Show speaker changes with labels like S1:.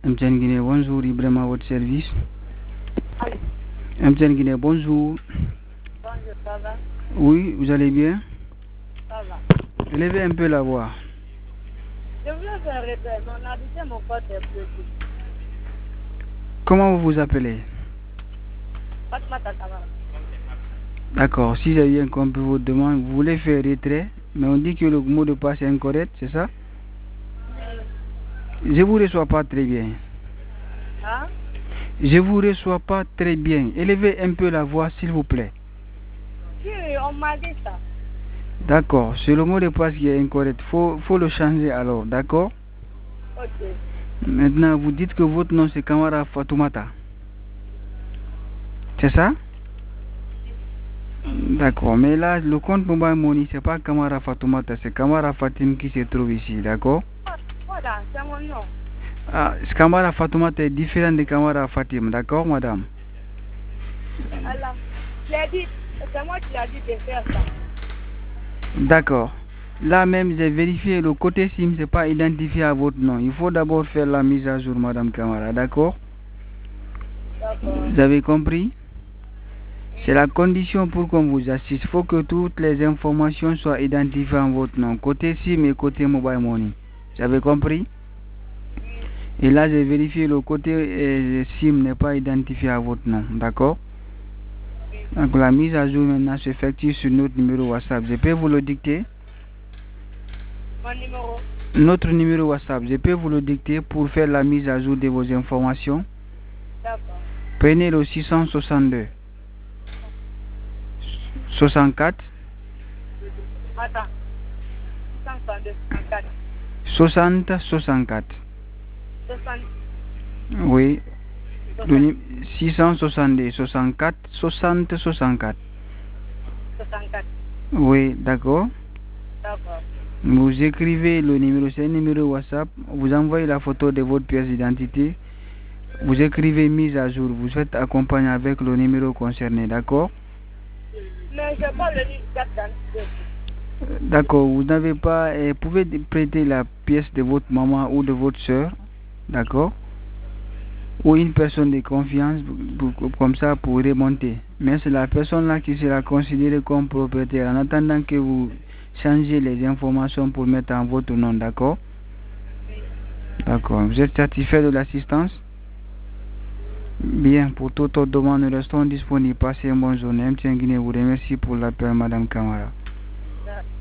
S1: MTN Guinée, bonjour, Ibrahim à votre service. MTN Guinée, bonjour.
S2: Bonjour, ça va?
S1: Oui, vous allez bien?
S2: Ça va.
S1: Élevez un peu la voix.
S2: Je voulais faire un retrait, mais on a dit que mon pote est bloqué.
S1: Comment vous vous appelez?
S2: Fatma Takamara.
S1: D'accord, si j'ai bien compris votre demande, vous voulez faire retrait, mais on dit que le mot de passe est incorrect, c'est ça? Je vous reçois pas très bien.
S2: Hein?
S1: Je vous reçois pas très bien. Élevez un peu la voix, s'il vous plaît.
S2: Si, on m'a dit ça.
S1: D'accord, c'est le mot de passe qui est incorrect. Faut le changer alors, d'accord?
S2: Ok.
S1: Maintenant, vous dites que votre nom c'est Kamara Fatoumata. C'est ça? D'accord, mais là, le compte Mobile Money, c'est pas Kamara Fatoumata, c'est Kamara Fatim qui se trouve ici, d'accord?
S2: Voilà, c'est mon nom.
S1: Ah, Kamara Fatoumata est différent de Kamara Fatim, d'accord, madame?
S2: Alors, j'ai dit, c'est moi qui ai dit de faire ça.
S1: D'accord. Là même, j'ai vérifié, le côté SIM, c'est pas identifié à votre nom. Il faut d'abord faire la mise à jour, madame Kamara, d'accord?
S2: D'accord.
S1: Vous avez compris? C'est la condition pour qu'on vous assiste. Il faut que toutes les informations soient identifiées en votre nom, côté SIM et côté Mobile Money. Vous avez compris? Et là, j'ai vérifié, le côté SIM n'est pas identifié à votre nom, d'accord? Donc la mise à jour maintenant s'effectue sur notre numéro WhatsApp. Je peux vous le dicter?
S2: Mon numéro?
S1: Notre numéro WhatsApp, je peux vous le dicter pour faire la mise à jour de vos informations.
S2: D'accord.
S1: Prenez le 662 64
S2: Attends. 162, 64.
S1: 60 64.
S2: 60.
S1: Oui,
S2: 60.
S1: 662 64 60 64.
S2: 64.
S1: Oui, d'accord.
S2: D'accord.
S1: Vous écrivez le numéro, c'est un numéro WhatsApp. Vous envoyez la photo de votre pièce d'identité. Vous écrivez mise à jour. Vous êtes accompagné avec le numéro concerné, d'accord?
S2: Mais je pas le numéro d'identité.
S1: D'accord, vous n'avez pas, pouvez prêter la pièce de votre maman ou de votre soeur, d'accord? Ou une personne de confiance, comme ça, pour remonter. Mais c'est la personne là qui sera considérée comme propriétaire en attendant que vous changez les informations pour mettre en votre nom, d'accord? D'accord, vous êtes satisfait de l'assistance? Bien, pour toute autre demande, nous restons disponibles. Passez une bonne journée. MTN Guinée vous remercie pour l'appel, Madame Kamara.